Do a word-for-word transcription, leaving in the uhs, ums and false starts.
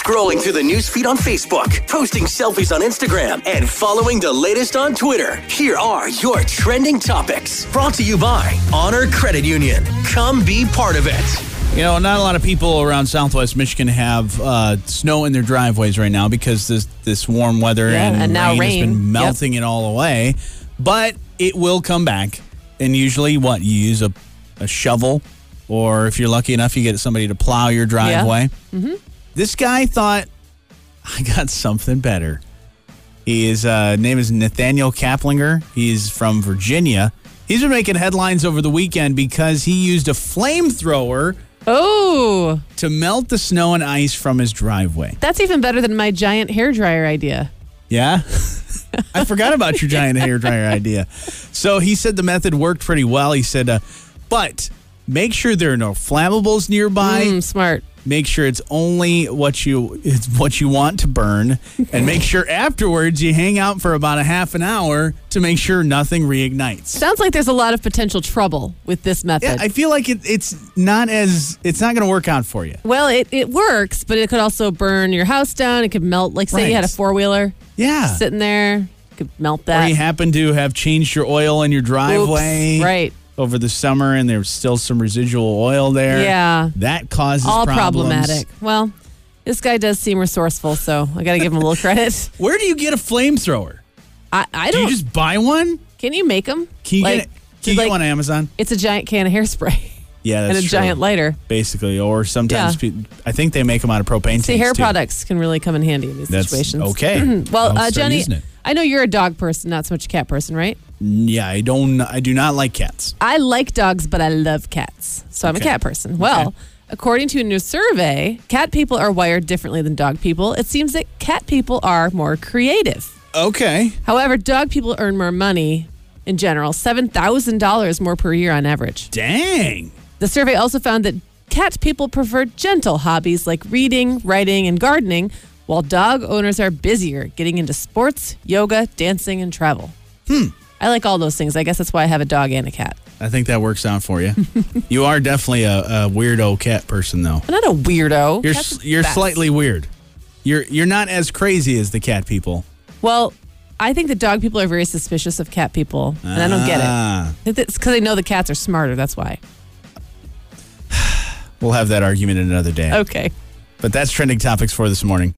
Scrolling through the newsfeed on Facebook, posting selfies on Instagram, and following the latest on Twitter. Here are your trending topics. Brought to you by Honor Credit Union. Come be part of it. You know, not a lot of people around Southwest Michigan have uh, snow in their driveways right now because this this warm weather Yeah, and, and now rain, rain. has been melting Yep. it all away. But it will come back. And usually, what, you use a, a shovel, or if you're lucky enough, you get somebody to plow your driveway. Yeah. Mm-hmm. This guy thought, I got something better. His uh, name is Nathaniel Kaplinger. He's from Virginia. He's been making headlines over the weekend because he used a flamethrower Oh, to melt the snow and ice from his driveway. that's even better than my giant hairdryer idea. Yeah? I forgot about your giant hairdryer idea. So he said the method worked pretty well. He said, uh, but make sure there are no flammables nearby. Mm, smart. Make sure it's only what you it's what you want to burn, and make sure afterwards you hang out for about a half an hour to make sure nothing reignites. Sounds like there's a lot of potential trouble with this method. Yeah, I feel like it, it's not as it's not going to work out for you. well, it, it works, but it could also burn your house down. It could melt, like say you had a Right. four-wheeler Yeah. sitting there. It could melt Or that. you happen to have changed your oil in your driveway Oops, right. over the summer, and there's still some residual oil there. Yeah. That causes All problems. problematic. Well, this guy does seem resourceful, so I got to give him a little credit. Where do you get a flamethrower? I, I Do don't. you just buy one? Can you make them? Can you like, get it? Can you like, get one on Amazon? It's a giant can of hairspray Yeah, that's and a true. giant lighter. Basically, or sometimes Yeah. pe- I think they make them out of propane See, tanks, hair too. products can really come in handy in these That's situations. okay. Well, I'll uh, start Jenny, using it. I know you're a dog person, not so much a cat person, right? Yeah, I don't. I do not like cats. I like dogs, but I love cats. So I'm Okay. a cat person. Well, Okay. according to a new survey, cat people are wired differently than dog people. It seems that cat people are more creative. Okay. However, dog people earn more money in general, seven thousand dollars more per year on average. Dang. The survey also found that cat people prefer gentle hobbies like reading, writing, and gardening, while dog owners are busier getting into sports, yoga, dancing, and travel. Hmm. I like all those things. I guess that's why I have a dog and a cat. I think that works out for you. You are definitely a, a weirdo cat person, though. I'm not a weirdo. You're Cats s- are you're best. slightly weird. You're you're not as crazy as the cat people. Well, I think the dog people are very suspicious of cat people, and I don't get it. Ah. I think It's because they know the cats are smarter. That's why. We'll have that argument another day. Okay. But that's trending topics for this morning.